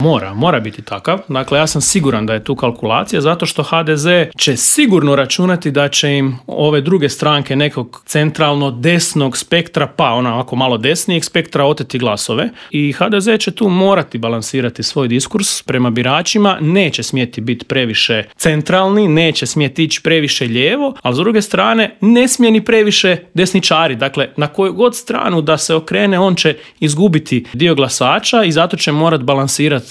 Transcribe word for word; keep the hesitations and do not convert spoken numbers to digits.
Mora, mora biti takav. Dakle, ja sam siguran da je tu kalkulacija, zato što ha de ze će sigurno računati da će im ove druge stranke nekog centralno desnog spektra, pa onako malo desnijeg spektra oteti glasove. I ha de ze će tu morati balansirati svoj diskurs prema biračima, neće smjeti biti previše centralni, neće smjeti ići previše lijevo, ali s druge strane ne smije ni previše desničari. Dakle, na koju god stranu da se okrene, on će izgubiti dio glasača i zato će morat balansirati